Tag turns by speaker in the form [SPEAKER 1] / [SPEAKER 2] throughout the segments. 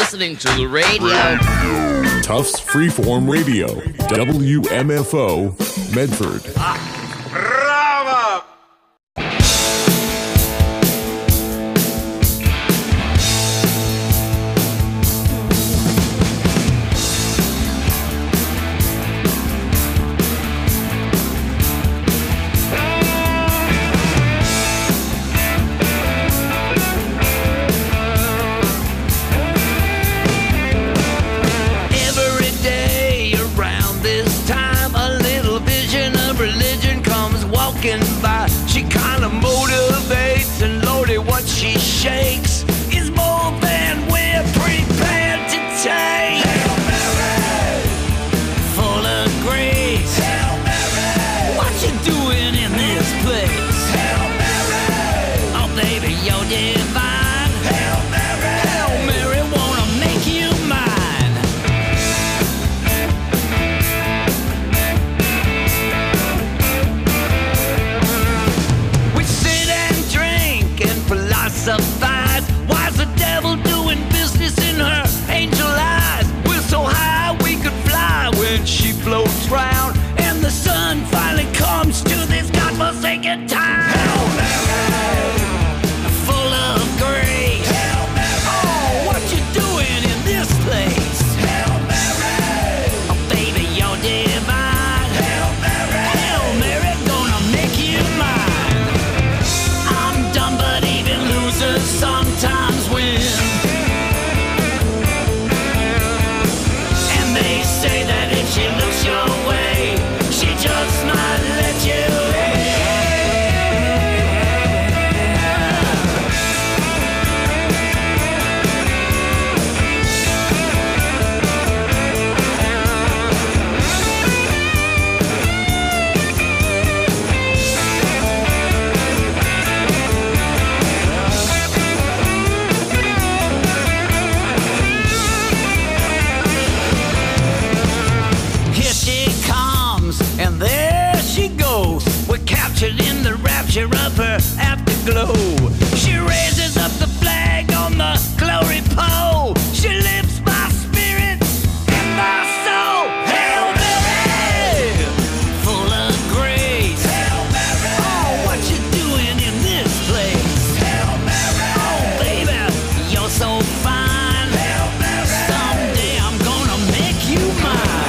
[SPEAKER 1] listening to the radio.
[SPEAKER 2] Tufts Freeform Radio, WMFO, Medford.
[SPEAKER 3] Bravo!
[SPEAKER 4] By. She kinda motivates, and Lordy, what she shakes is more than we're prepared to take. Hail Mary, full of grace. Hail Mary, what you doing in this place? Hail Mary, oh baby, you're divine. Hail Mary, Hail Mary, wanna make you mine. Philosophize, why's the devil doing business in her angel eyes? We're so high we could fly when she floats round, and the sun finally comes to this godforsaken town. Hail Mary, full of grace. Hail Mary, oh, what you doing in this place? Hail Mary, oh baby, you're divine. Hail Mary, Hail Mary, gonna make you mine. I'm done, but even losers sometimes win. And they say that if she looks your way, she just might let you in. And there she goes. We're captured in the rapture of her afterglow. She raises up the flag on the glory pole. She lifts my spirit and my soul. Hail Mary, full of grace. Hail Mary, oh, what you doing in this place? Hail Mary, oh baby, you're so fine. Hail Mary, someday I'm gonna make you mine.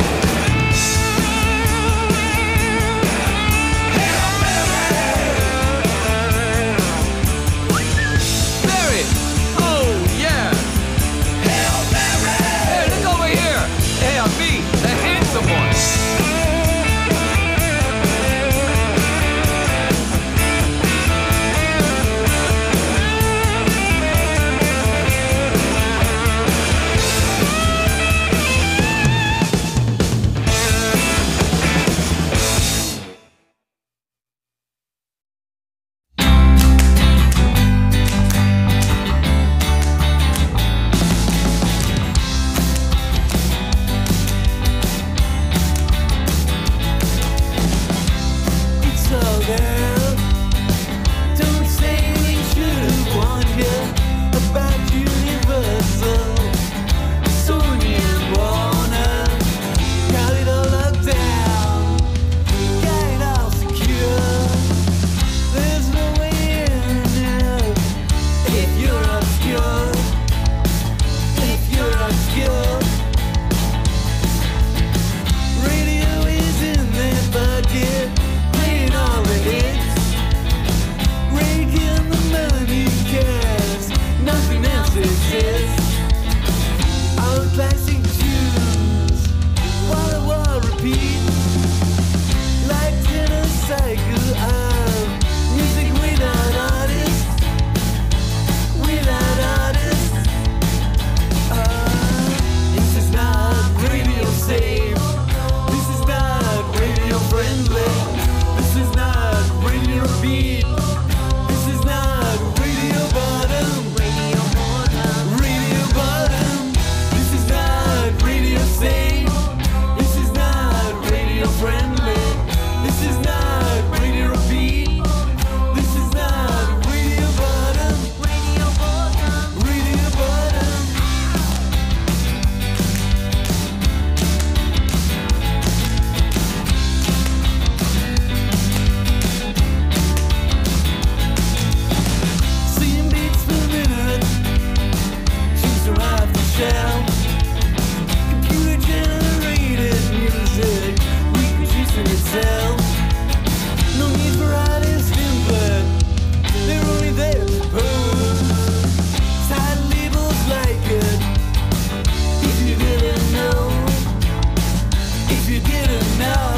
[SPEAKER 4] you didn't know.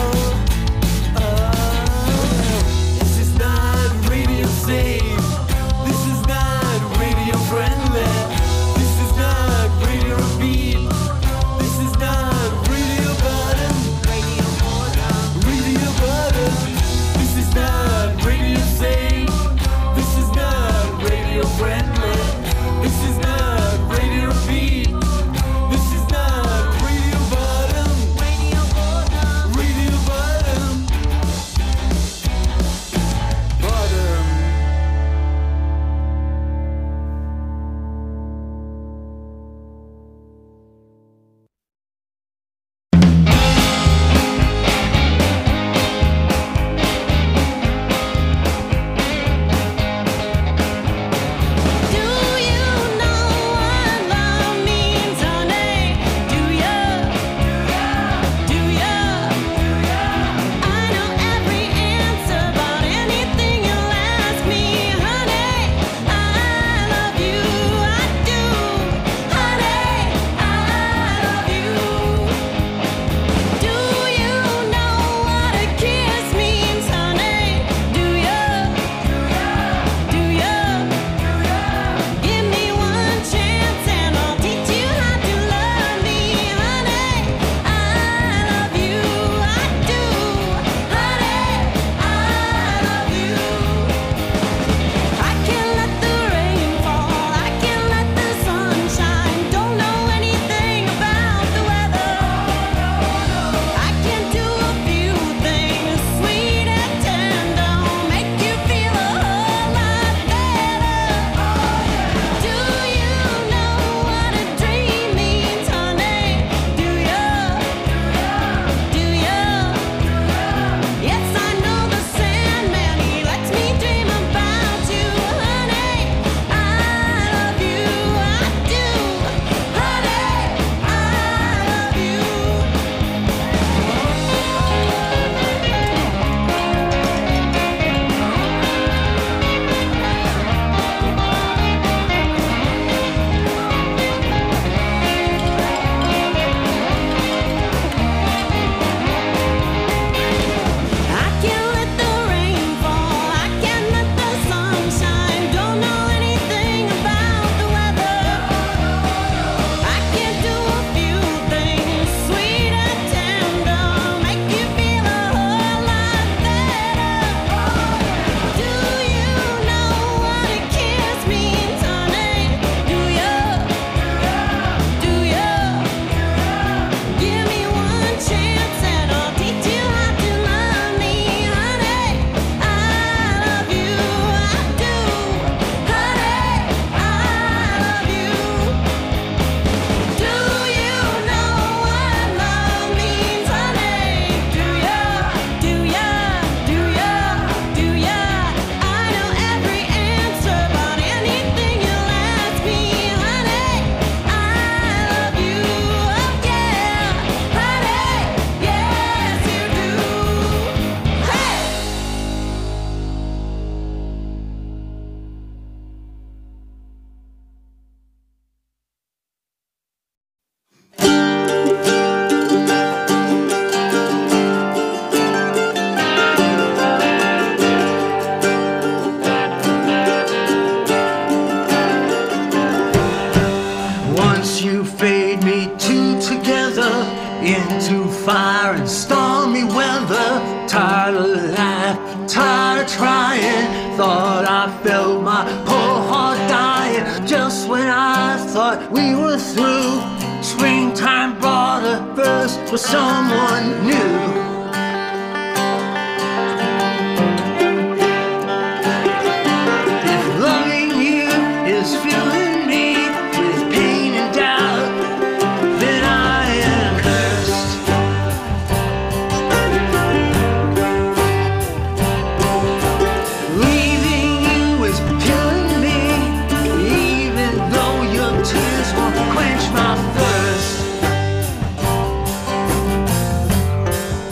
[SPEAKER 4] This is not radio safe. This is not radio friendly. This is not radio beat. This is not radio button. Radio button. This is not radio safe. This is not radio friendly. This is not radio beat. This is not radio bottom. Radio bottom. Radio bottom. Bottom.
[SPEAKER 1] Do you know what love means, honey? Do you? Do you? I know every answer about anything you'll ask me, honey. I love you, I do, honey. I love you. Do you know what a kiss means, honey? Do you? Do you? Give me one chance and I'll teach you how to love me, honey. I love you, I do, honey. I love you. I can let the rain fall, I can let the sun shine. Don't know anything about the weather. I can do a few things sweet and tender, make you feel a whole lot better. Do you know what a dream means, honey? Do you? Do you? Yes, I know the Sandman, he lets me dream about you, honey. I love you, I do, honey. I love you. I can let the rain fall, I can let the sun shine. Don't know anything about the weather. I can do a few things sweet and tender, make you feel a whole lot better. Do you know what a kiss means, honey? Do you? Do you? Give me one chance and I'll teach you how to love me, honey. I love you, I do, honey. I love you. Do you know what love means, honey? Do you? Do you? Do you? Do you? I know every answer about anything you'll ask me, honey. I love you, oh yeah, honey. Yes, you do. Hey!
[SPEAKER 4] Once you fade me two together into fire and stormy weather. Tired of life, tired of trying. Thought I felt my poor heart dying. Just when I thought we were through, springtime brought a burst for someone new. If loving you is filling me with pain and doubt, then I am cursed. Leaving you is killing me, even though your tears won't quench my thirst.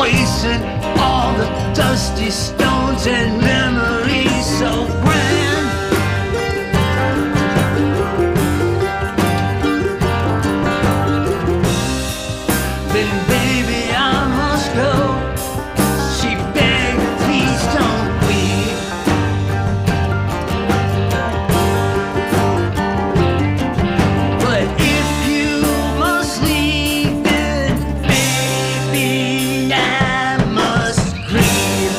[SPEAKER 4] wasted all the dusty stones and memories so grand. Then baby I must go. She begged, please don't weep. But if you must leave, then baby I must grieve.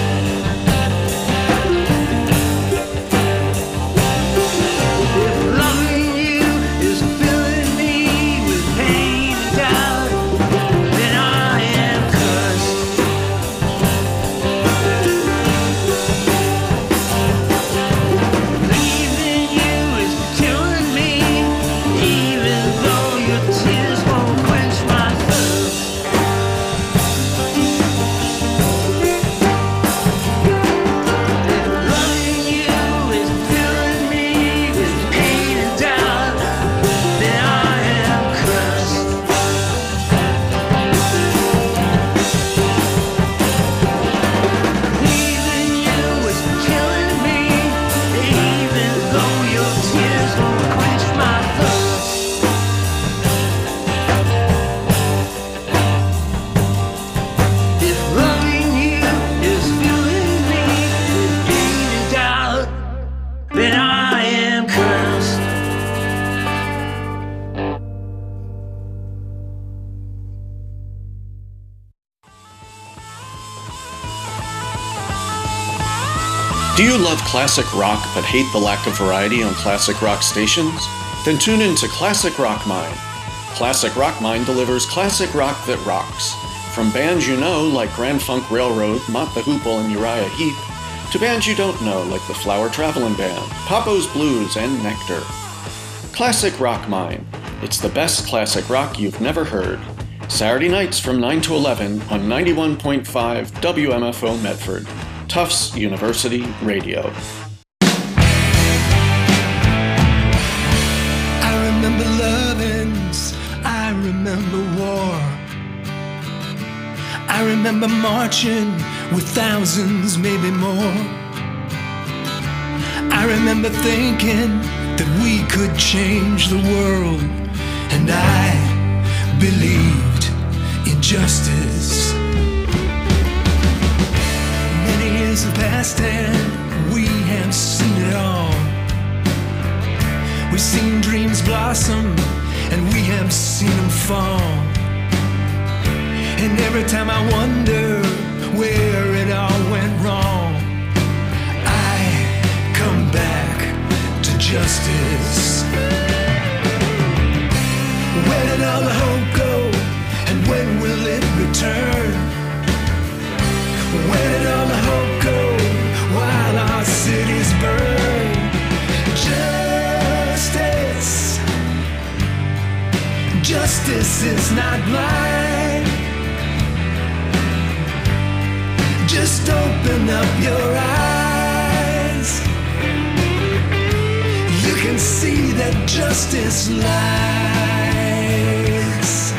[SPEAKER 4] If loving you is filling me with pain and doubt, then I am cursed. Leaving you is killing me, even though your tears won't quench my thirst. If loving you is filling me with pain and doubt, then I am cursed. Leaving you is killing me, even though your tears won't quench my thirst. If loving you is filling me with pain and doubt, then I am cursed.
[SPEAKER 5] Do you love classic rock but hate the lack of variety on classic rock stations? Then tune in to Classic Rock Mine. Classic Rock Mine delivers classic rock that rocks. From bands you know like Grand Funk Railroad, Mott the Hoople, and Uriah Heep, to bands you don't know like the Flower Travelin' Band, Papo's Blues, and Nectar. Classic Rock Mine. It's the best classic rock you've never heard. Saturday nights from 9 to 11 on 91.5 WMFO Medford. Tufts University Radio.
[SPEAKER 4] I remember lovings, I remember war. I remember marching with thousands, maybe more. I remember thinking that we could change the world, and I believed in justice. Many years have passed and we have seen it all. We've seen dreams blossom and we have seen them fall. And every time I wonder where it all went wrong, I come back to justice. Where did all the hope go and when will it return? Where did all the hope go while our cities burn? Justice, justice is not blind. Just open up your eyes. You can see that justice lies.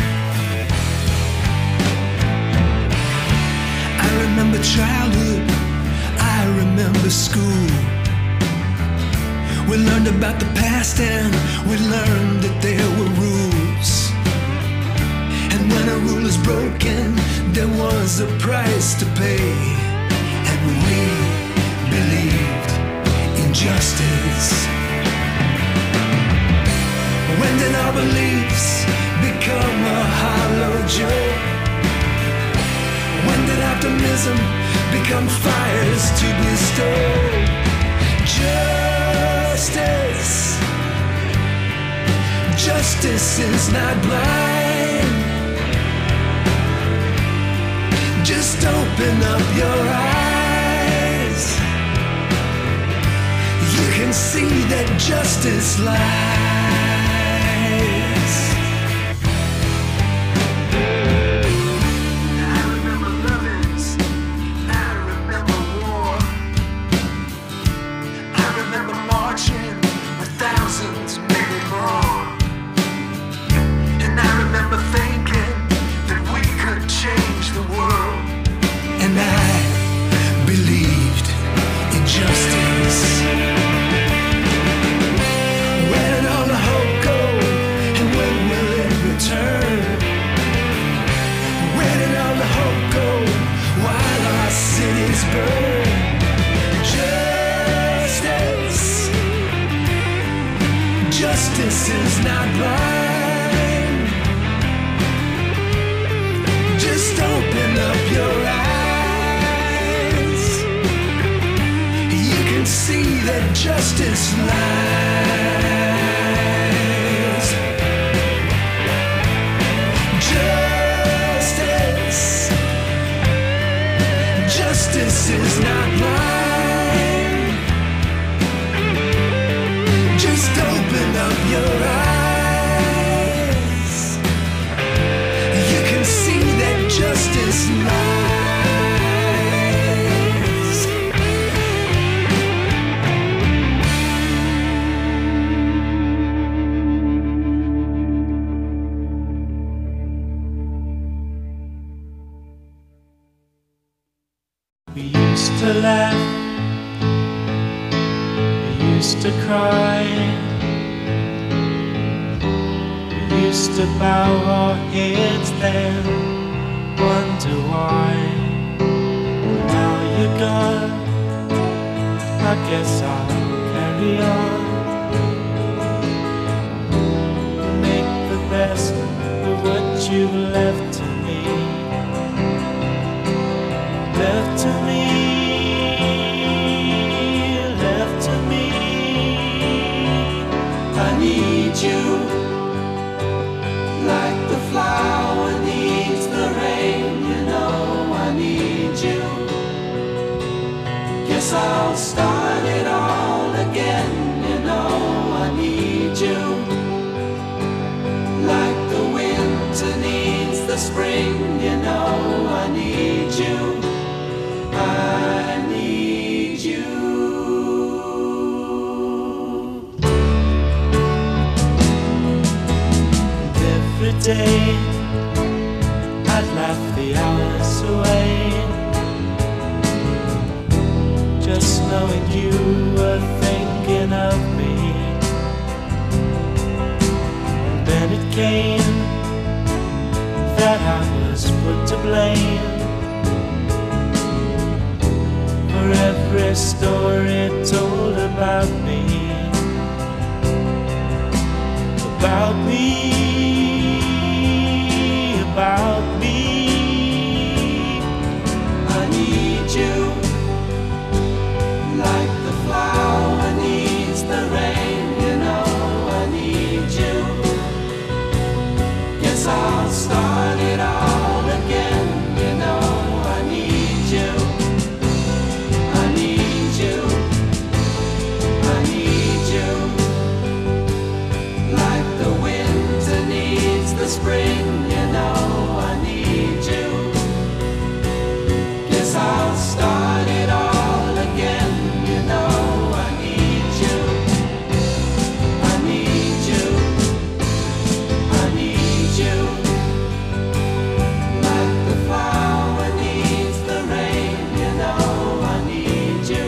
[SPEAKER 4] I remember childhood, I remember school. We learned about the past and we learned that there were rules. And when a rule is broken, there was a price to pay. And we believed in justice. When did our beliefs become a hollow joke? When did optimism become fires to bestow? Justice, justice is not blind. Just open up your eyes. You can see that justice lies. Thinking that we could change the world. justice is not blind. Just open up your eyes. You can see that justice lies. Justice is not blind. Just open up your eyes. You can see that justice lies.
[SPEAKER 6] We used to laugh, we used to cry, we used to bow our heads then, wonder why. Now you're gone, I guess I'll carry on. Make the best of what you've left to me. Left to me, left to me. I need you, like the flower needs the rain. You know I need you. Guess I'll start it all again. You know I need you, like the winter needs the spring. You know I need you. I need you. Every day I'd laugh the hours away, just knowing you were thinking of me. Then it came that I was put to blame for every story told about me, about me, about me. I need you, like the flower needs the rain. You know I need you. Guess I'll start it all again. You know I need you. I need you, I need you, like the winter needs the spring. You know I need you. Guess I'll start it all again. You know I need you. I need you, I need you, like the flower needs the rain. You know I need you.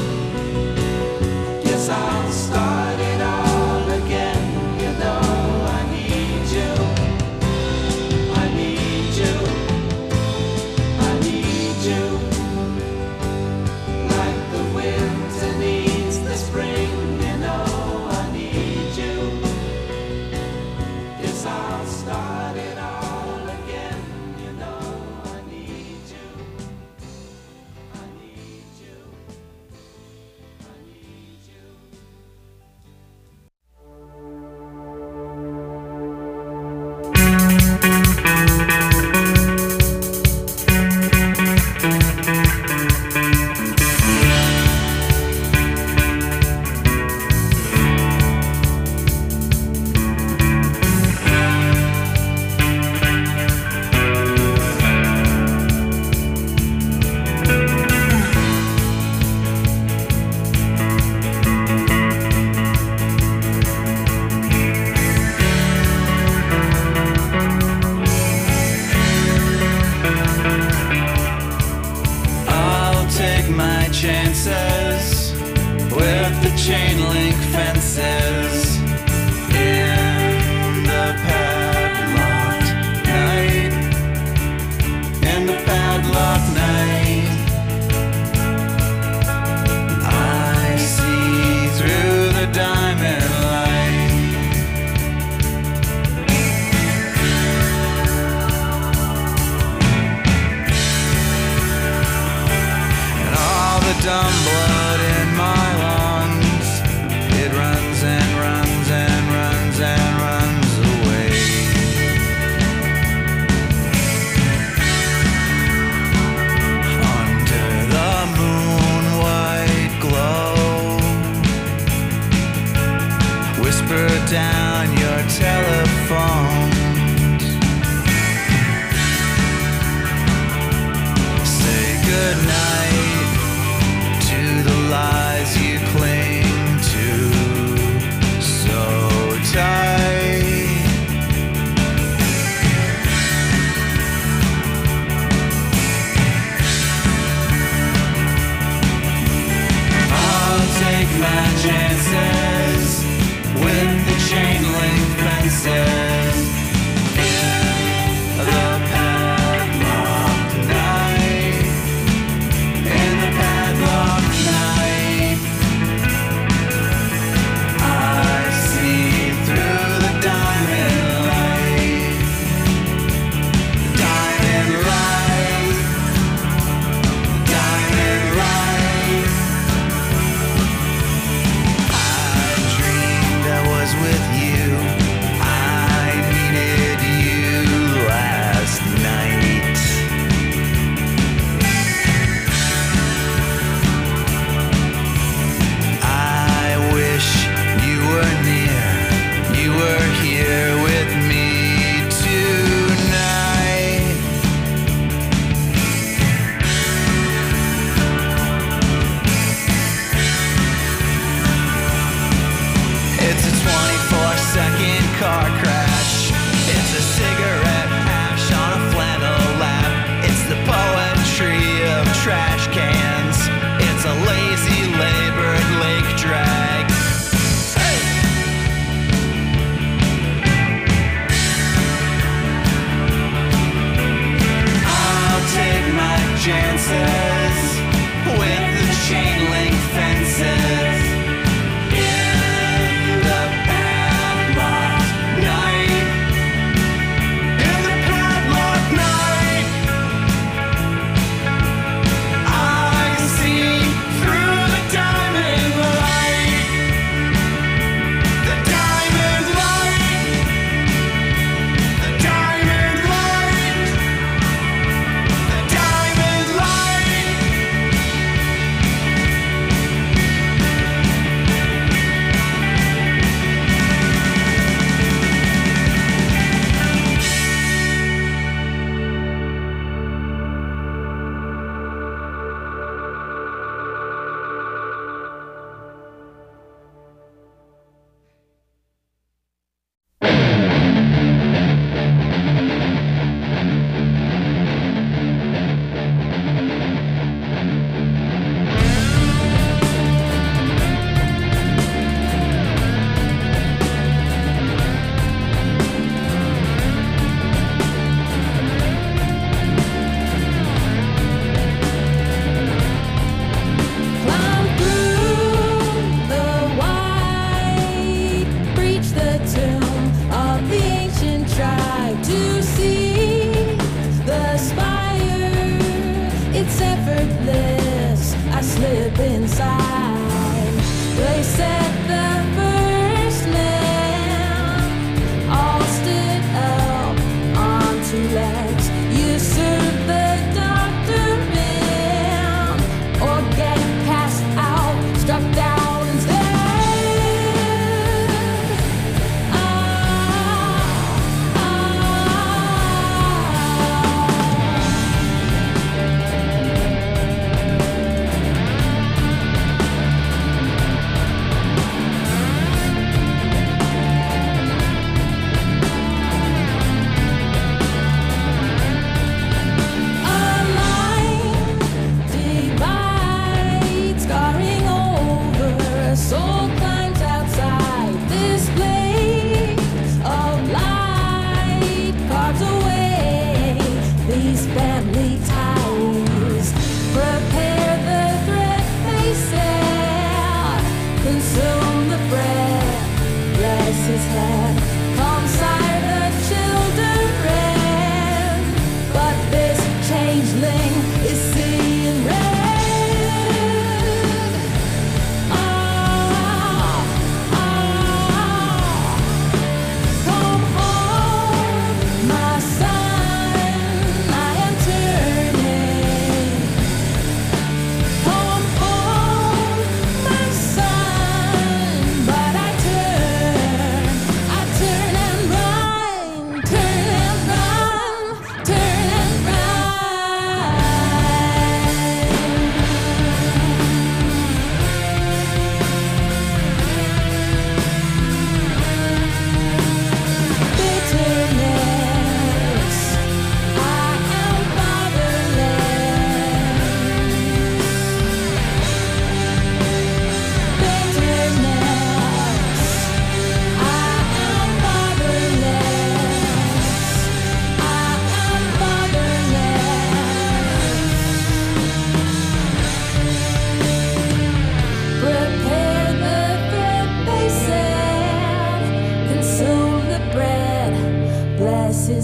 [SPEAKER 6] Guess I'll start it all again. You know I need you.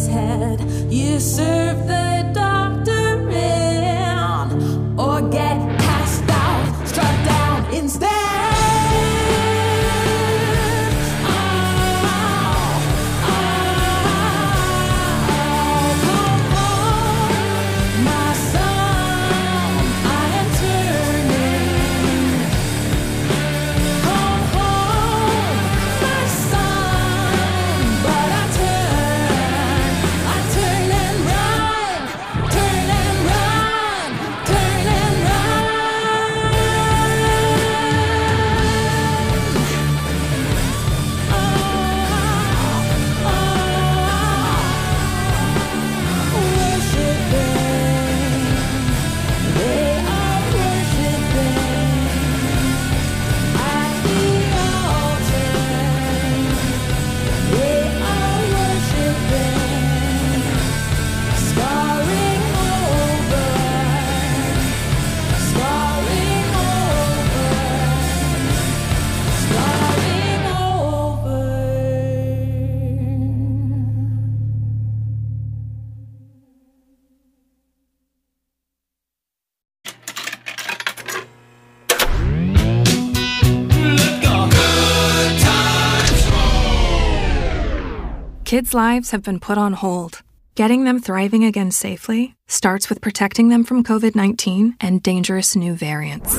[SPEAKER 1] his head. You serve the doctor in, or get passed out, struck down instead.
[SPEAKER 7] Kids' lives have been put on hold. Getting them thriving again safely starts with protecting them from COVID-19 and dangerous new variants.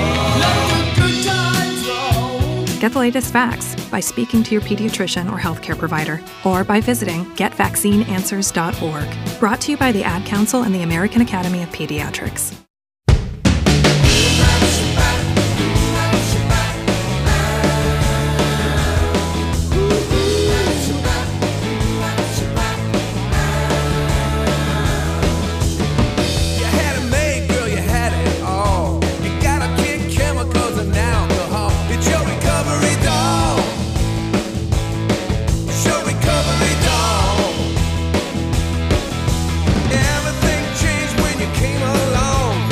[SPEAKER 7] Get the latest facts by speaking to your pediatrician or healthcare provider, or by visiting getvaccineanswers.org. Brought to you by the Ad Council and the American Academy of Pediatrics.
[SPEAKER 6] Everything changed when you came along.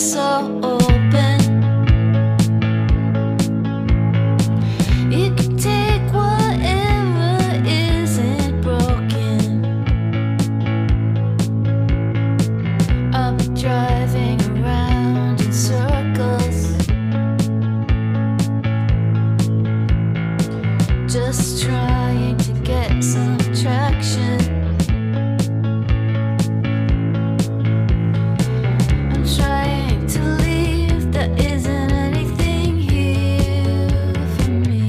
[SPEAKER 1] so open. You can take whatever isn't broken. I'll be driving around in circles, just trying to get some traction. I'm trying to leave, there isn't anything here for me.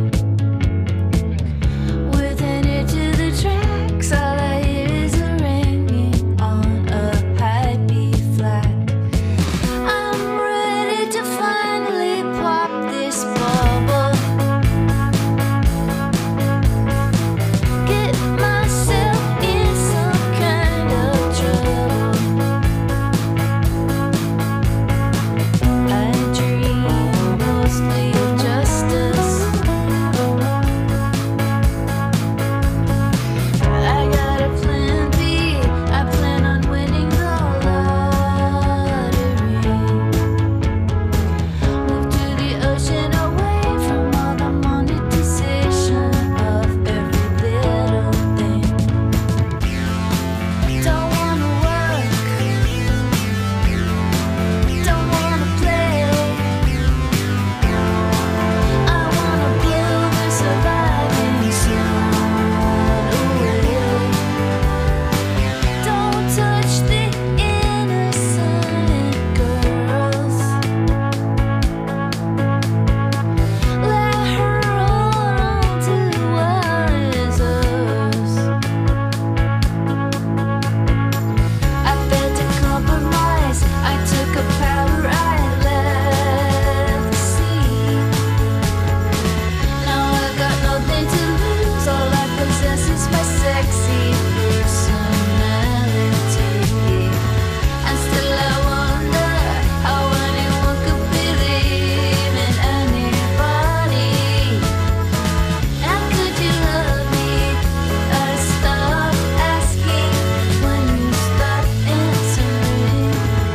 [SPEAKER 1] With an ear to the tracks, all I hear is a ringing on a high B flat. I'm ready to finally pop this bubble. Get myself in some kind of trouble. I dream mostly of justice. I got a plan B. I plan on winning the lottery. Move to the ocean away from all the monetization of every little thing. Don't wanna work, don't wanna play. I wanna blow the surviving sun away. Don't touch the innocent girls. Let her hold on to what is hers. I failed to compromise. I took a power I left the sea. Now I got nothing to lose. All I possess is my sexy personality. And still I wonder how anyone could believe in anybody. How could you love me? I stopped asking when you stopped answering.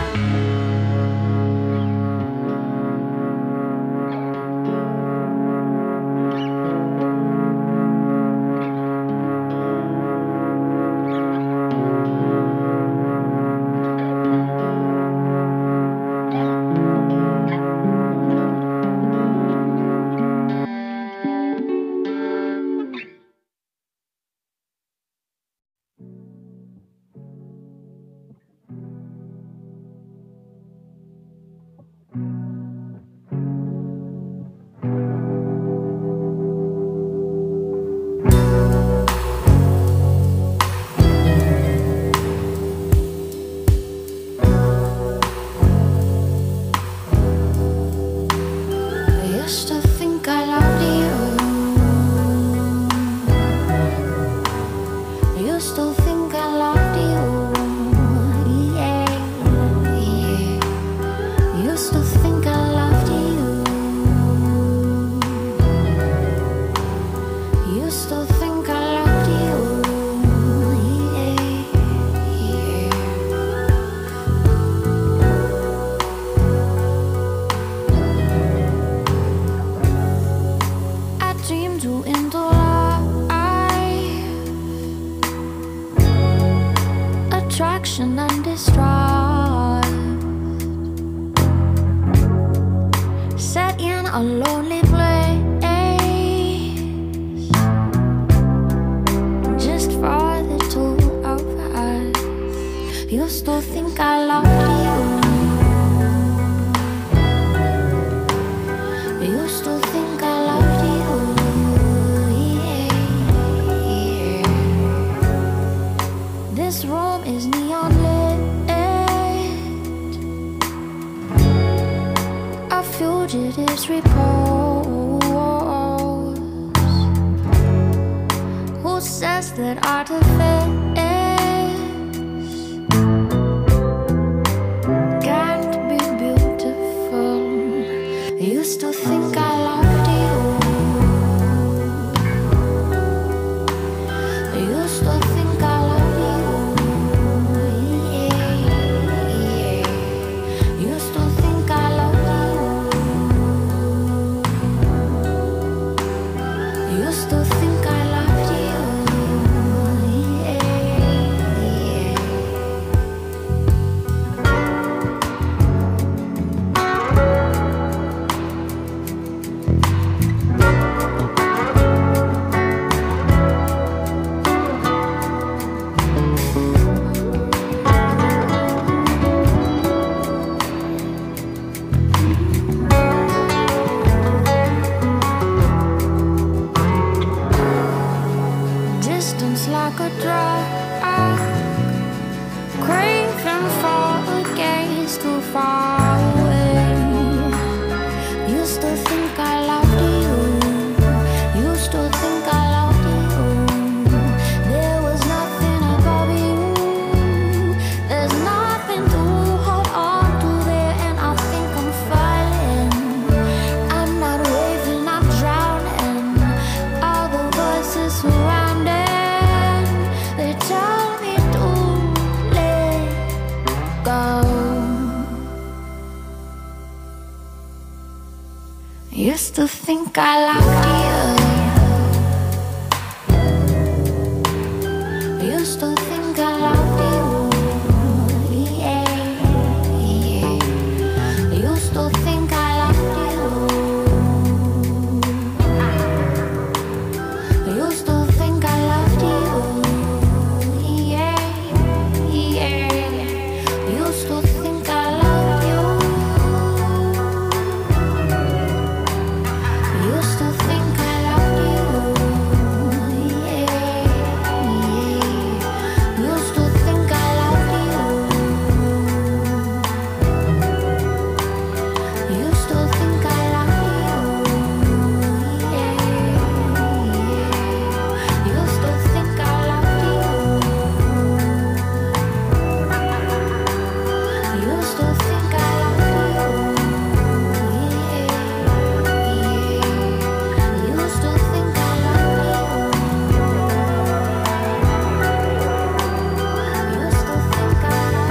[SPEAKER 1] I used to think I loved you. I used to think I loved you. Yeah, yeah. I used to think I loved you. I used to think I loved you. Yeah, yeah. I dreamed you into life, attraction and distrust, set in a lonely place, just for the two of us. Used to think I loved you. Used to think I loved you. Yeah, yeah. This room is neon lit, a fugitive's repose. Who says that artifice can't be beautiful? I used to think I loved you. I used to think I loved you. Yeah, yeah. Used to Used to think I loved you. Used to think I loved you. Yeah, yeah. Used to think I loved you. Used to think I loved you. Yeah, yeah. Used to think I loved you. Used to think I loved you. Yeah, yeah. Used to think I loved you. Used to think I loved you. Yeah, yeah. Used to think I loved you. Used to think I loved you. Used to think I loved you. Used to think I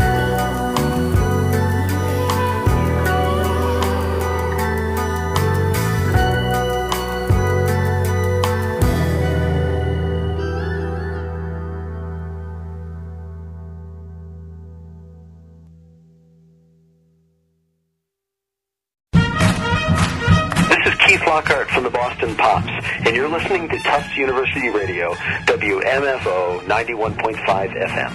[SPEAKER 8] This is Keith Lockhart from the Boston Pops, and you're listening to Tufts University Radio, WMFO 91.5 FM.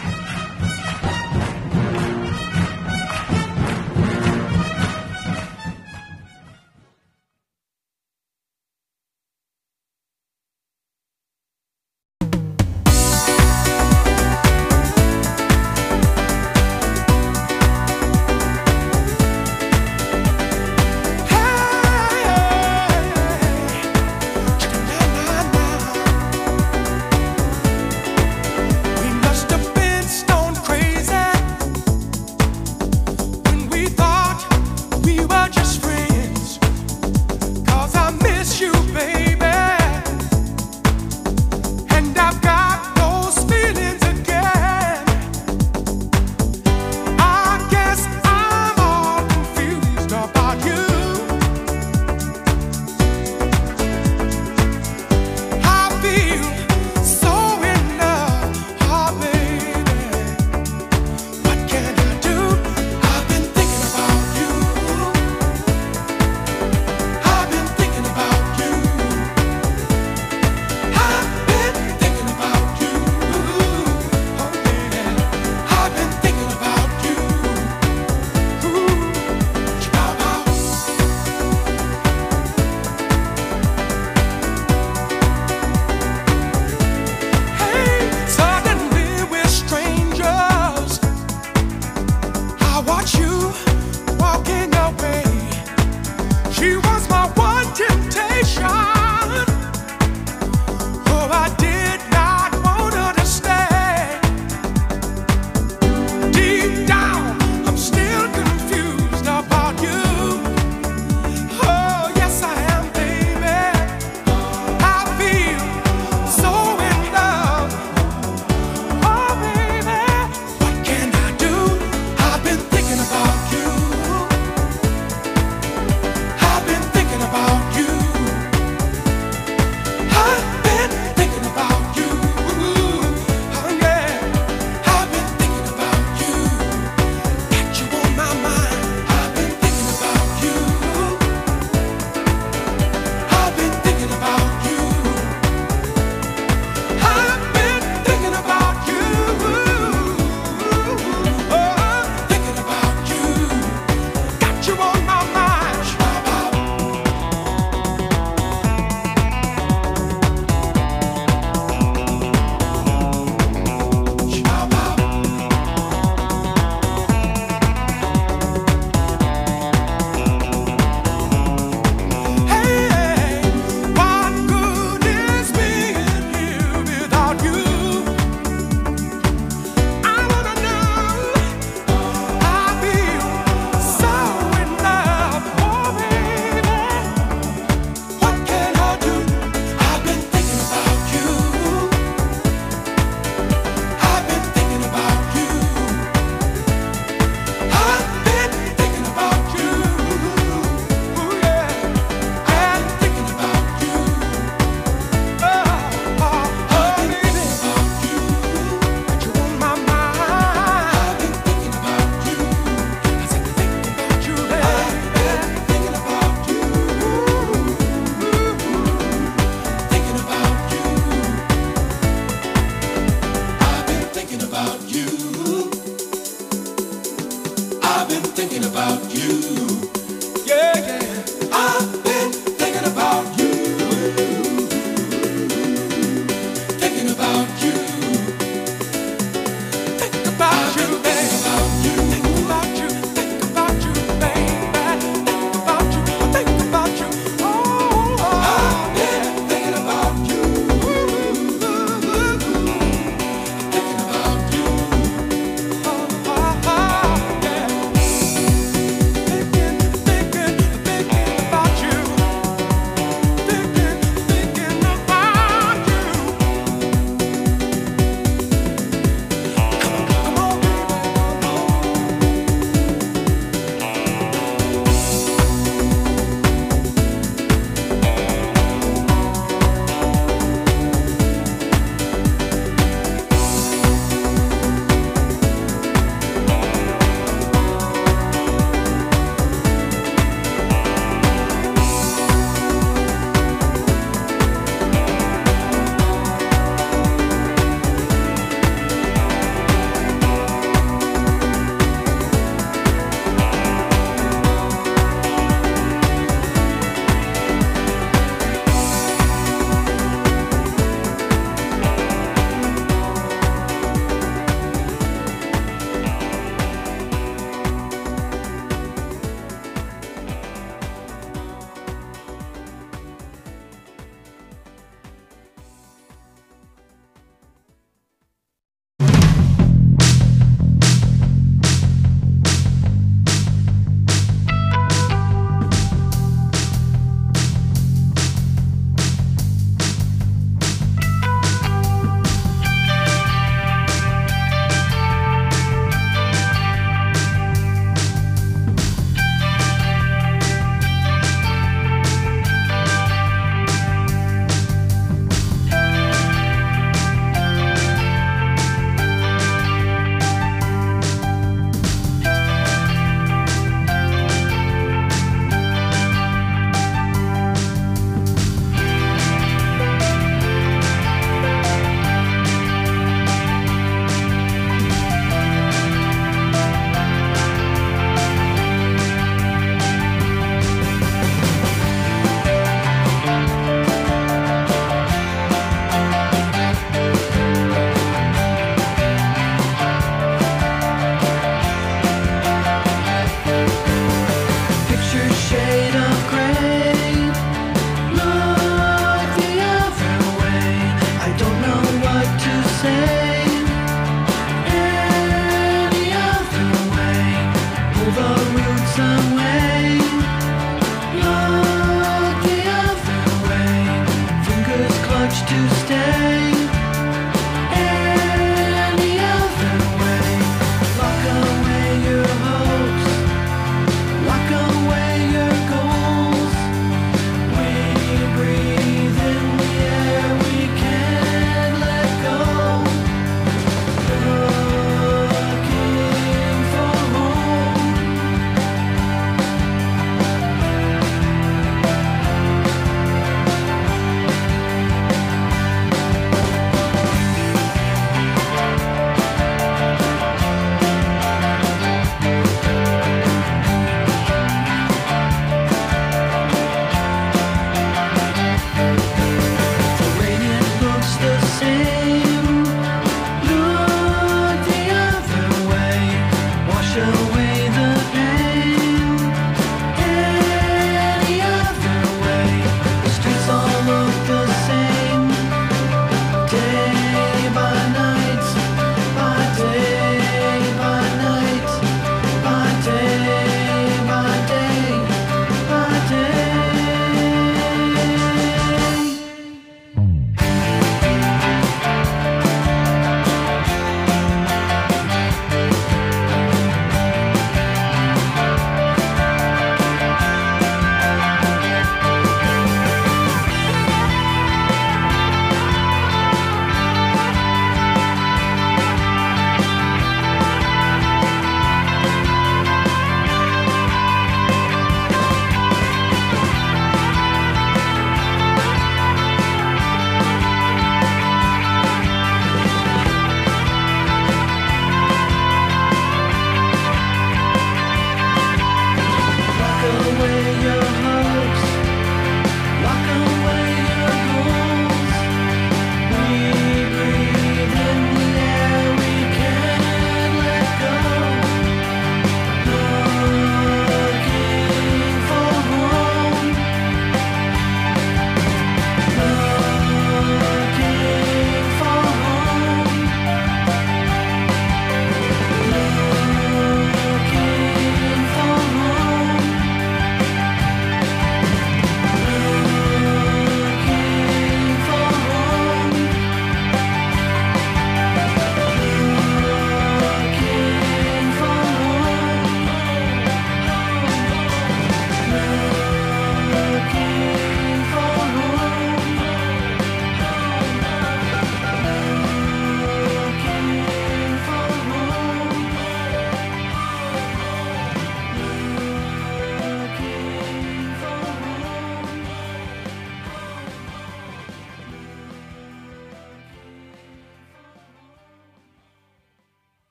[SPEAKER 6] We must have been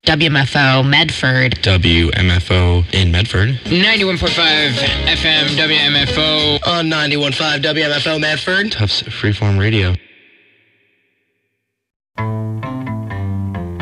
[SPEAKER 9] WMFO Medford.
[SPEAKER 10] WMFO in Medford.
[SPEAKER 11] 91.5 FM WMFO.
[SPEAKER 12] On 91.5 WMFO Medford.
[SPEAKER 10] Tufts Freeform Radio.